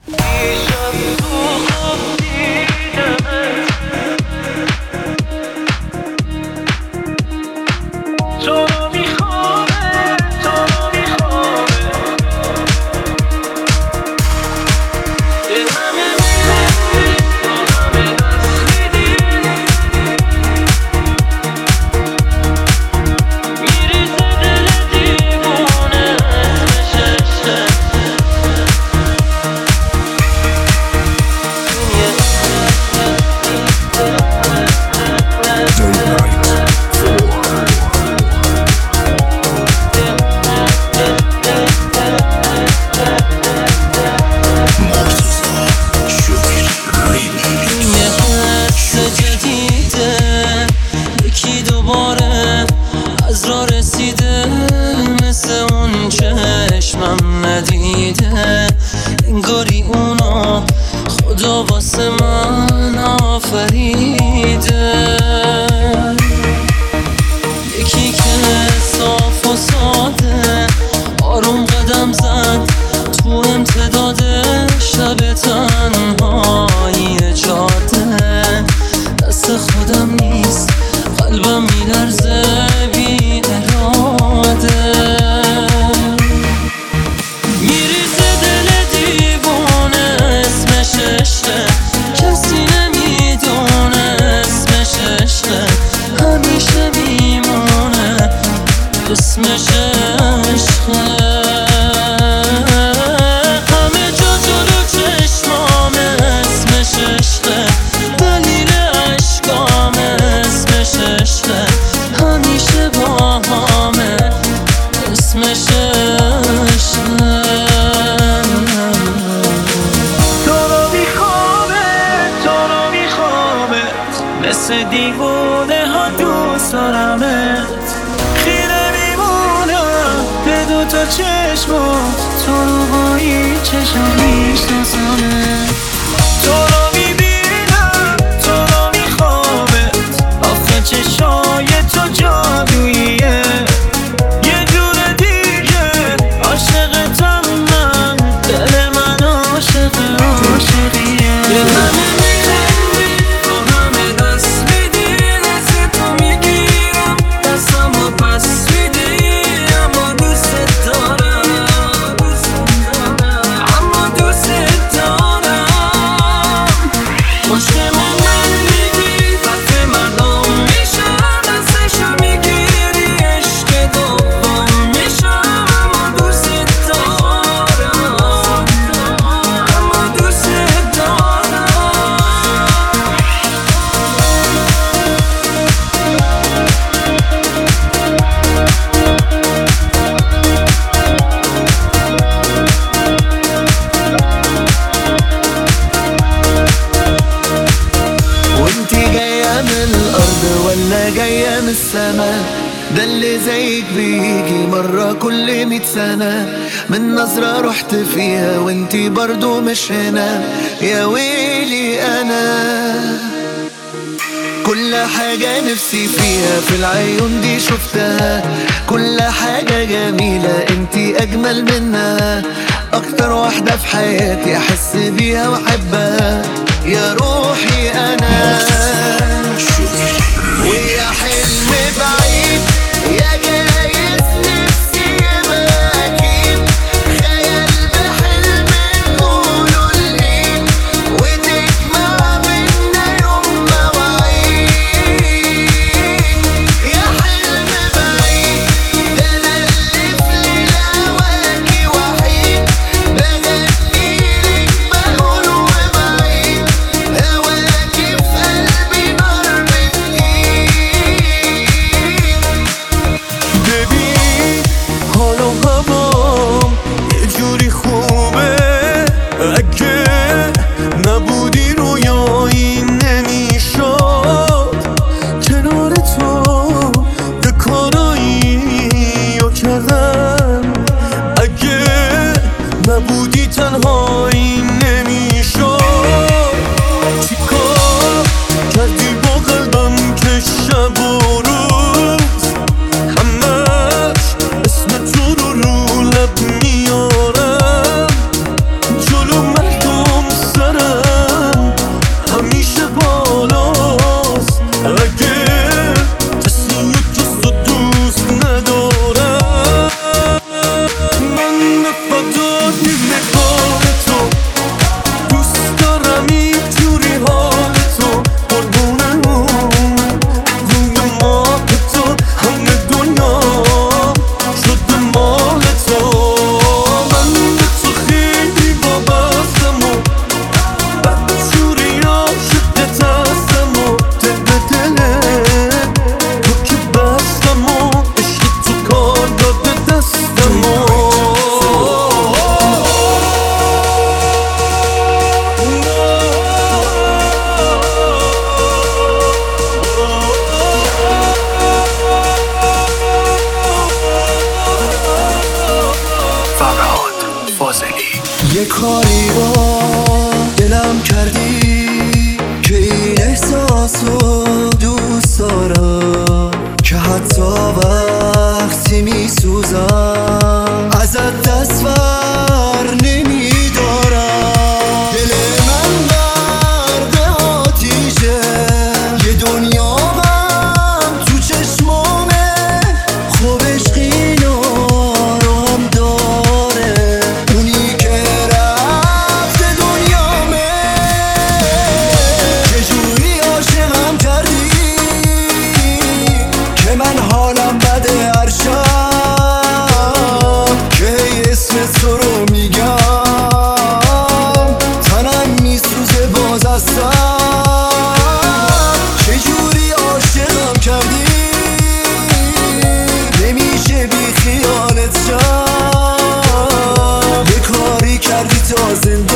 انگاری اونو خدا واسه من آفریده، یکی که صاف و ساده آروم قدم زد تو امتداد شب تنهایی جاده. دست خودم نیست قلبم میلرزه بی اراده، کسی نمیدونه اسمش عشقه، همیشه میمونه اسمش عشقه. همه جا جلو چشمامه اسمش عشقه، دلیل عشقامه اسمش عشقه، همیشه با همه اسمش عشقه. مثل دیوونه ها دوست دارمت، خیره میمونم به دوتا چشمات، تو رو با این چشم میشناسمت. تو رو میبینم تو رو میخوامت، آخه چشای تو جادوییه، یه جور دیگه عاشقتم من، دل من عاشق عاشقیه. ولا جاية من السما، ده اللي زيك بيجي مرة كل 100 سنة، من نظرة رحت فيها وانتي برضو مش هنا، يا ويلي أنا كل حاجة نفسي فيها في العيون دي شفتها، كل حاجة جميلة انتي أجمل منها، أكتر واحدة في حياتي أحس بيها وأحبها، يا روحي أنا. ويا حلم بعيد يا جايز نفسي يبقى أكيد، خيال بحلم نقوله الإيد، وتجمع بينا يوم مواعيد. يا حلم بعيد ده أنا اللي في ليلة هواكي وحيد، بغنيلك بقول وبعيد، هواكي في قلبي نار بتقيد. ببین حال و هوام یه جوری خوبه، اگه نبودی رویایی نمیشد، کنار تو یه کارایی رو کردم، اگه نبودی تنهایی نمیشد. چیکار کردی با قلبم که شب و روز همش اسم تو رو لب میارم، جلو مردم تو این نگاه تو دوست دارم اینجوری حال تو قربونمون روی ماه تو همه دنیا شده مال تو من به تو خیلی وابستم و بدجوری عاشقت هستم و دل به دله تو که بستم و عشق تو کار داده دستم و یه کاری با دلم کردی که این احساسو دوست دارم که حتی وقتی میسوزم ازت دست بر نمیدارم دل من غرق آتیشه یه دنیا غم تو چشمامه خوب عشقی نارم داره اونی که رفته دنیامه چجوری عاشقم کردی که من حالم بده هر شب که اسم تو رو میگم تنم میسوزه باز هستم چجوری عاشقم کردی نمیشه بی خیالت شم یه کاری کردی تا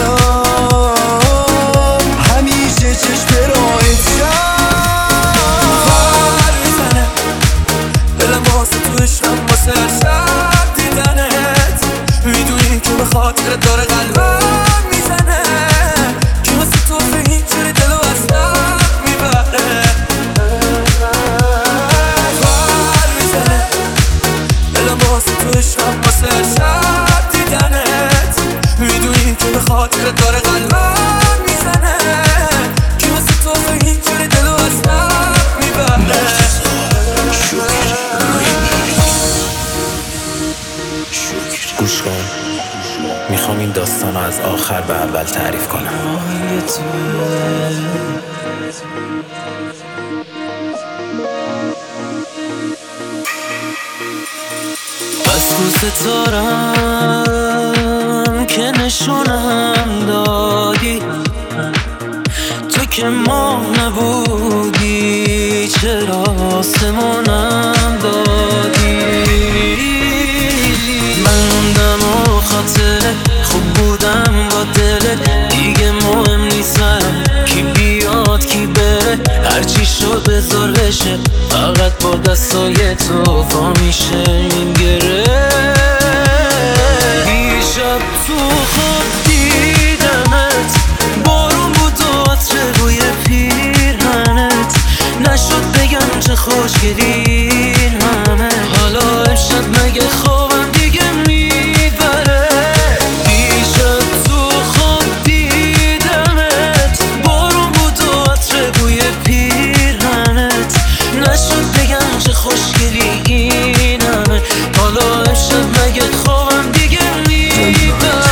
زندم همیشه چشم راهت شم بر میزنه دلم واسه تو عشقم واسه هر شب دیدنت میدونی که به خاطر داره قلبم میزنه که واسه تو اینجوری دلو از دم میبره بر میزنه دلم واسه تو عشقم واسه هر شب دیدنت میدونی که به خاطر داره قلبم میزنه که واسه تو اینجوری دلو از دم میبره گوش کن میخوام این داستان رو از آخر به اول تعریف کنم بس دوست دارم که نشونم دادی تو که ماه نبودی چرا آسمونم دادی من موندم و خاطره خوب بودم با دلت دیگه مهم نیستم کی بیاد کی بره هرچی شد بذار بشه فقط با دستای تو فا میشه این گره دیشب تو خواب دیدمت بارون بود و عطر بوی پیرهنت نشد بگم چه خوشگلی همه حالا امشب مگه خوابم دیگه میبره دیشب تو خواب دیدمت بارون بود و عطر بوی پیرهنت نشد بگم چه خوشگلی این همه حالا امشب مگه خوابم دیگه میبره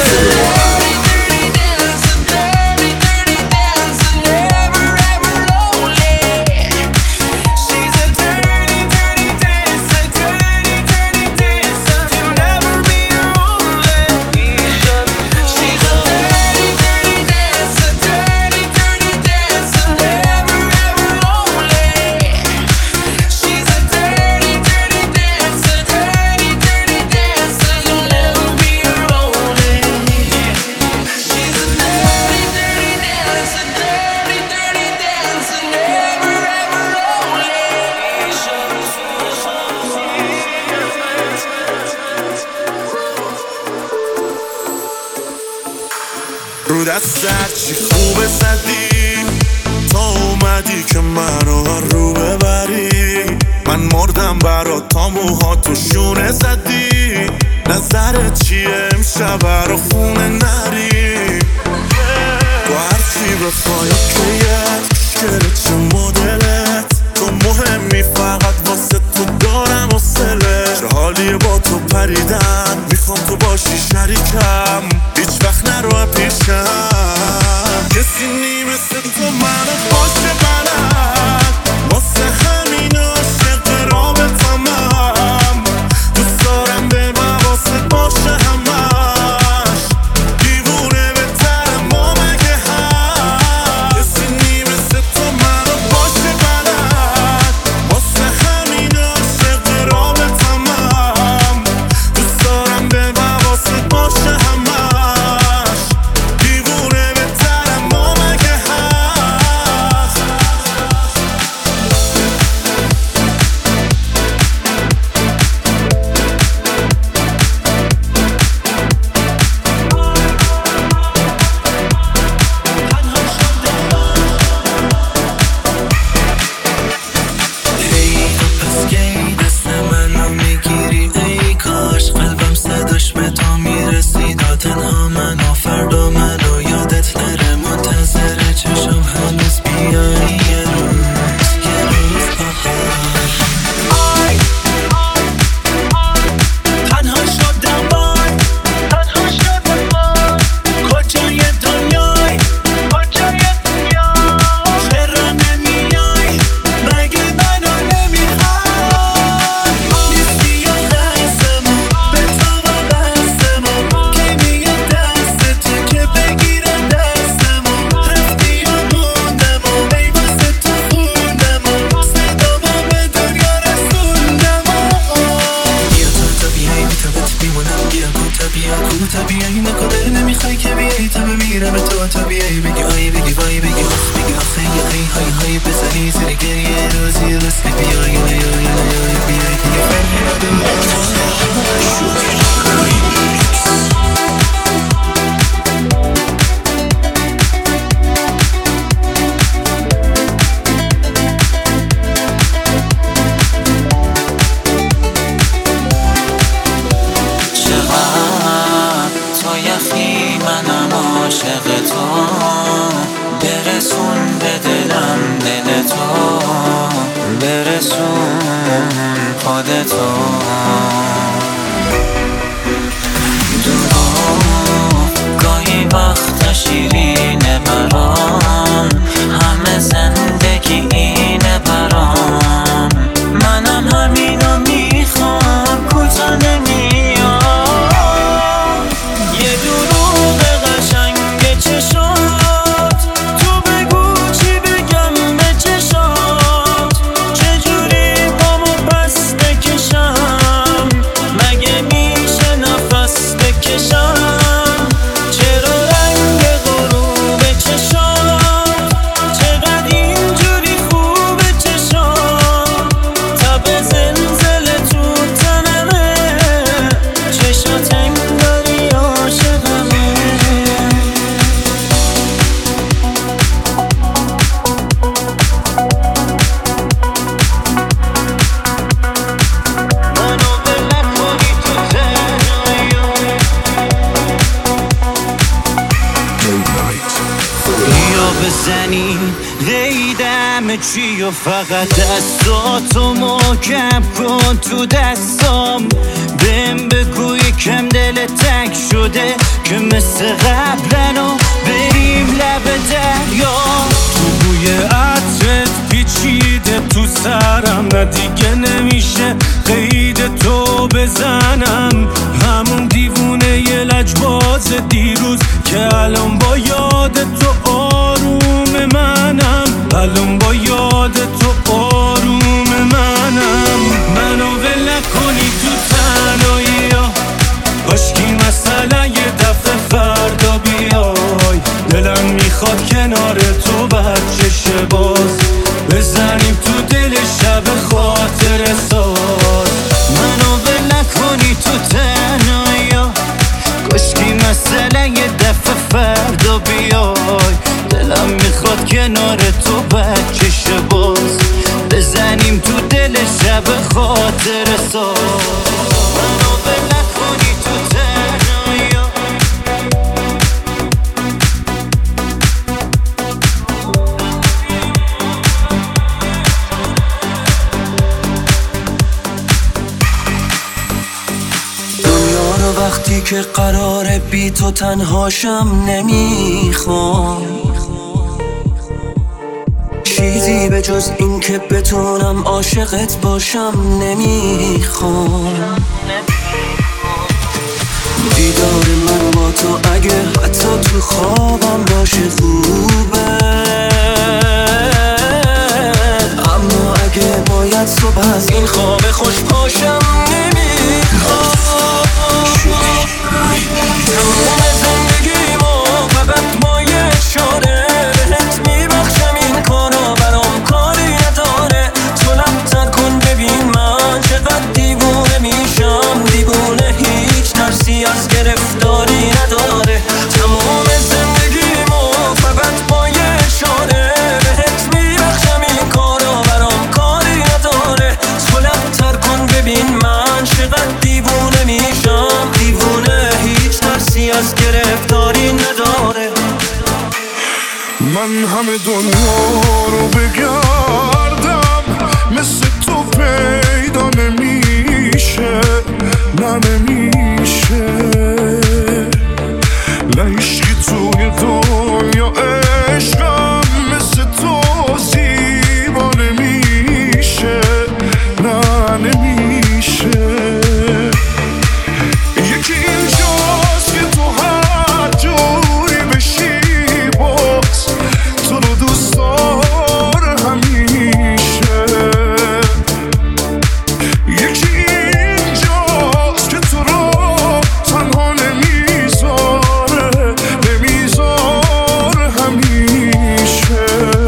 رو دستت چی خوبه زدی تا اومدی که منو رو ببری من مردم برات تا موهاتو شونه زدی نظرت چیه امشب رو خونه نری تو هرچی بخوای اوکیت مشکلت چه مدلت تو مهمی فقط واسه تو دارم حوصله چه حالی هوای با تو پریدن، میخوام تو باشی شریکم، هیچ وقت نرو پیشم. کسی نی مثل تو منو باشه بلد، واسه همین عاشق رابطمم. دوست دارم به حواست باشه همش، دیوونه بهتره ما مگه هست. کسی نی مثل تو منو باشه بلد، واسه همین عاشق رابطمم. دوست دارم به حواست باشه همش، دیوونه بهتره ما مگه هست. ای پس کی دست منو میگیری، ای کاش قلبم صداش به تو میرسید. تنها منو فردا منو یادت نره، منتظر چشم هنوز بیایی یه روز آی تنها شدم وای، کجای دنیای چرا نمیای، مگه منو نمیخوای. نیستی یا دستمون به تو وابستمون، کی میاد دست تو که بگیره دستمون. رفتی یا موندمون، ای واسه تو خوندمون، صدامو به دنیا رسوندمون. بیا تا بیایی بی تا بهت میمونم، بیا کو بیایی نکنه نمیخوای که بیایی تا بمیرم تو بیایی بگی آی بگی وای بگی آخ بگی آخه یا ای های های بزنی زیر گریه روزی رسمی بیایی بیایی که یه فرمی ندارم. چقدر تو یخی منم عاشق تو، برسون به دلم دل تو، برسون خودتو. دروغ گاهی وقتا شیرینه برام، همه زندگی اینه برام. منم همینو میخوام کوتا نمیام. یه دروغ قشنگ چشات، تو بگو چی بگم به چشات. چجوری پامو پس بکشم، مگه میشه نفس بکشم. چرا رنگ غروب چشات چقدر اینجوری خوبه چشات. تب زلزله تو تنمه، چشات انگاری عاشقمه. منو ول نکنی تو تنهایی، بیا بزنی قیدم چی و فقط دستاتو محکم کن تو دستام. بهم بگو یکم دل تنگ شده که مثل قبلنو بریم لب دریا. تو بوی عطرت پیچیده تو سرم، نه دیگه نمیشه قید تو بزنم. همون دیوونه یه لجباز دیروز که الان با یاد تو آروم منم، الان با یاد تو آروم منم. منو ول نکنی تو تنهایی، کاشکی مثلا یه دفعه فردا بیای. دلم میخواد کنار تو بچش باز بزنیم تو دل شب خاطر ساز. منو ول نکنی تو تنهایی، کاشکی مثلا یه دفعه فردا بیای. دلم میخواد کنار تو بچش باز بزنیم تو دل شب خاطر ساز. منو ول نکنی تو تنهایی. که قراره بی تو تنهاشم نمیخوام، چیزی به جز این که بتونم عاشقت باشم نمیخوام. دیدار من با تو اگه حتی تو خوابم باشه خوبه، اما اگه باید صبح از این خواب خوش پاشم نمیخوام. تموم زندگیمو فقط با یه اشاره بهت میبخشم، این کارا برام کاری نداره. تو لب‌تر کن ببین من چقدر دیوونه میشم، دیوونه هیچ ترسی از گرفتاری نداره. تموم زندگیمو فقط با یه اشاره بهت میبخشم، این کارا برام کاری نداره. تو لب‌تر کن ببین من چقدر دیوونه میشم، دیوونه هیچ ترسی از گرفتاری نداره. من همه دنیا رو بگردم مثل تو پیدا نمیشه، نه نمیشه. نه عشقی توی دنیا عشقم مثل تو زیبا نمیشه، نه نمیشه. یکی اینجاست که تو هر جوری بشی باز تو رو دوست داره همیشه. یکی اینجاست که تو رو تنها نمیذاره، نمیذاره همیشه.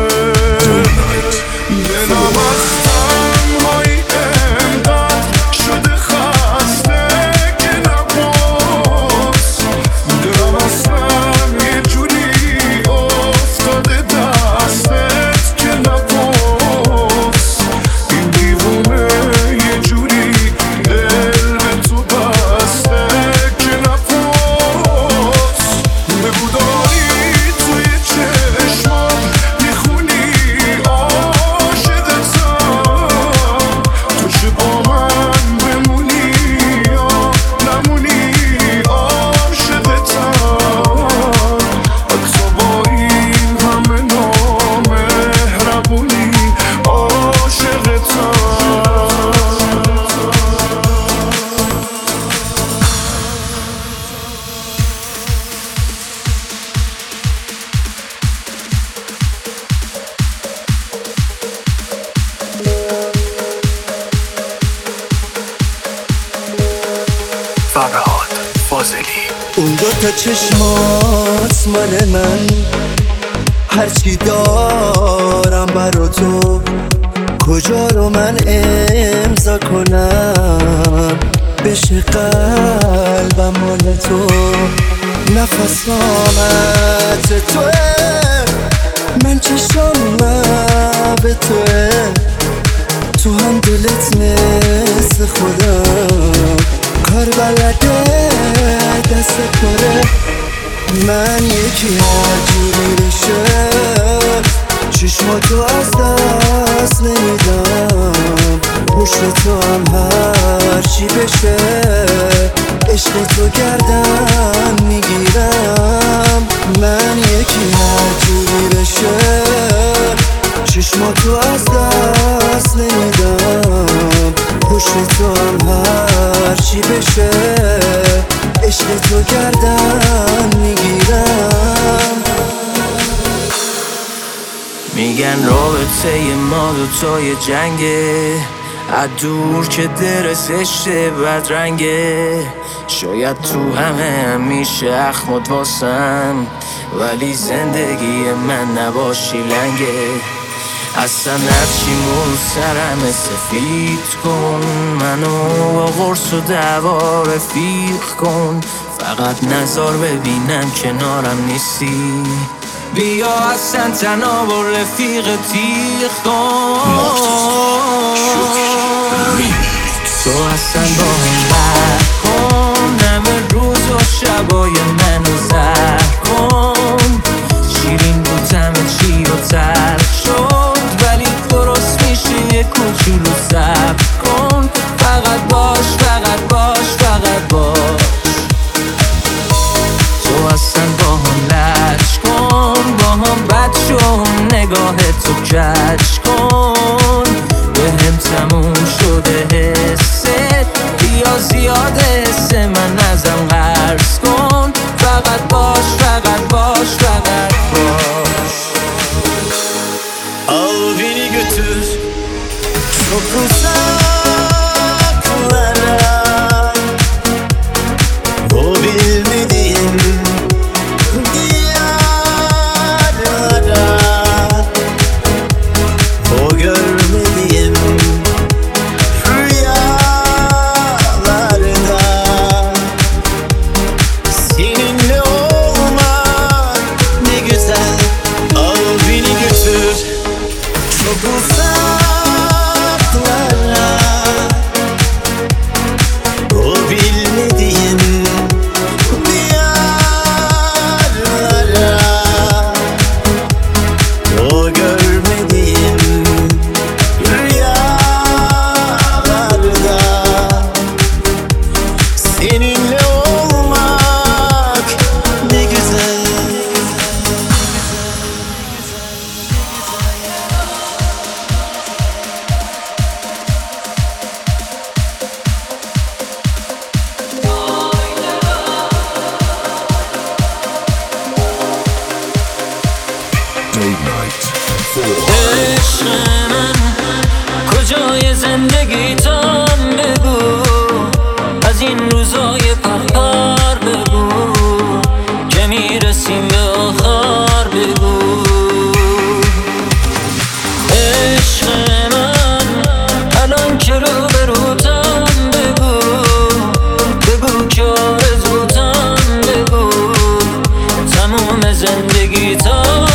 دلم از تنهایی انقدر شده خسته که نباز، دلم اصلا یه جوری افتاده دستت که نباز. این دیوونه یه جوری دل به تو بسته که نباز. بگو داری توی چشمات میخونی عاشقتم، تو چه با من بمونی یا نمونی عاشقتم. حتی با این همه نامهربونی عاشقتم. فرهاد فاضلی. اون دوتا چشمات مال من، هرچی دارم برا تو، کجا رو من امضا کنم بشه قلبم مال تو. نفسامت توه، من چشام به توه، تو هم دلت مثل خودم، کار بلده دست پره. من یکی هر جوری بشه چشماتو از دست نمیدم، پشت تو هم هر چی بشه عشق تو گردن میگیرم. من یکی هر جوری بشه چشماتو از دست نمیدم، پشت تو هم هر چی بشه عشق تو گردن میگیرم. میگن رابطه ما دوتای جنگه، از دور که در زشته بدرنگه. شاید تو همه همیشه اخمات واسم، ولی زندگی من نباشی لنگه. اصلا هرچیمون سرم سفید کن، منو با قرص و دعوا رفیق کن. فقط نظر ببینم کنارم نیستی، بیا اصلا تنها با رفیق تیغ کن. تو اصلا با هم بر کن، همه روز و شبای منو زر کن. شیرین بود همه چی رو ترک شد، ولی درست میشه یه کوچولو صبر کن. فقط باش، فقط باش، فقط باش. نگاه تو کش کن به هم تموم شده حست یا زیاد حس من ازم قرض کن فقط باش فقط باش فقط باش Al beni götür çok uzaklara O bilmediğim diyarlara O görmediğim rüyalarda Seninle olmak ne güzel Al beni götür çok uzaklara O bilmediğim diyarlara O görmediğim rüyalarda Seninle olmak ne güzel عشق من کجای زندگیتم بگو از این روزای پرپر بگو که میرسیم به آخر بگو عشق من الان که رو به روتم بگو بگو که آرزوتم بگو تموم زندگیتم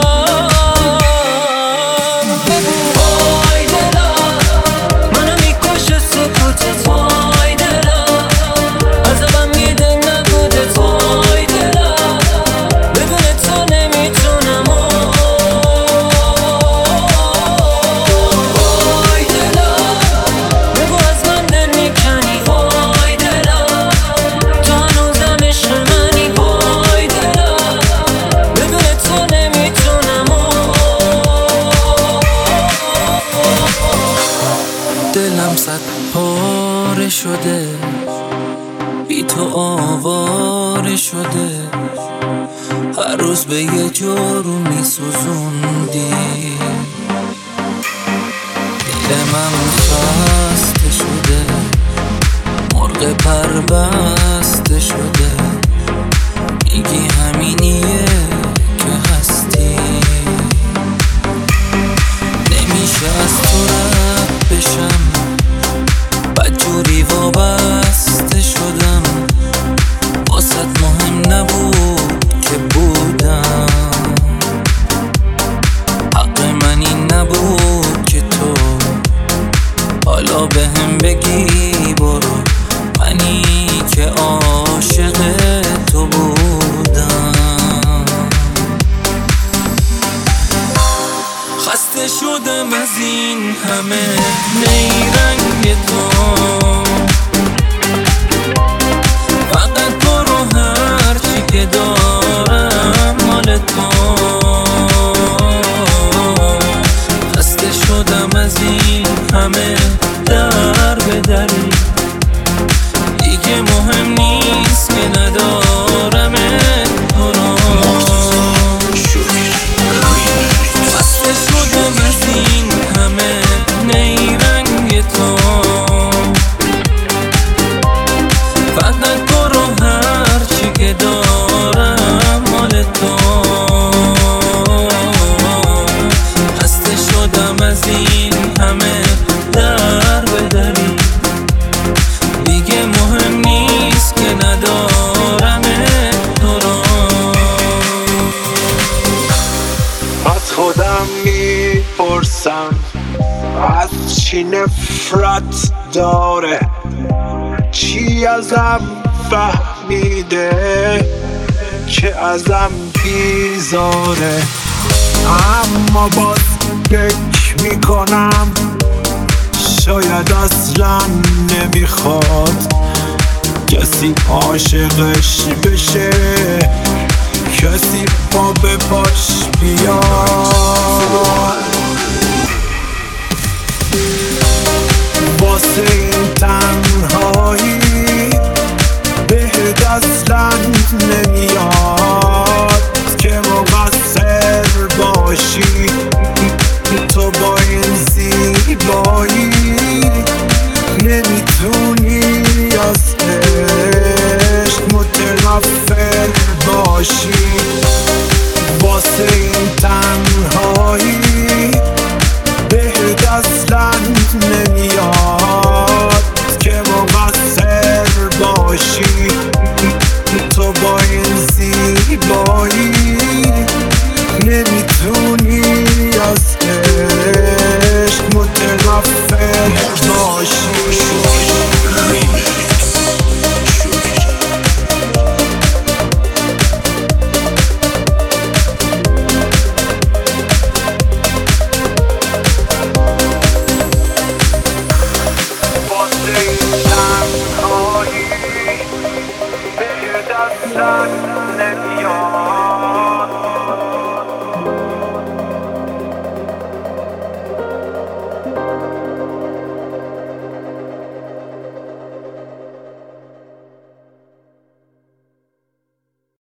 دلم صد پاره شده بی تو آواره شده هر روز به یه جورو میسوزوندی دلم خسته شده مرغ پربسته شده میگی همینیه که هستی نمیشه از تو رد بشم بدجوری وابسته شدم واسط مهم نبود که بودم حق من این نبود که تو حالا به هم بگی برو منی که عاشق تو بودم خسته شدم از این همه نیرنگ تو فقط برو هرچی که دارم مال تو خسته شدم از این همه در به دری دیگه مهم نیست که ندارم تو رو خسته شدم از این همه نیرنگ تو فقط برو هرچی که دارم مال تو خسته شدم از این همه در به دری دیگه مهم نیست که ندارم تو رو از خودم میپرسم از چی نفرت داره چی ازم فهمیده که ازم بیزاره اما باز فکر میکنم شاید اصلا نمیخواد کسی عاشقش بشه کسی پا به پاش بیاد بشی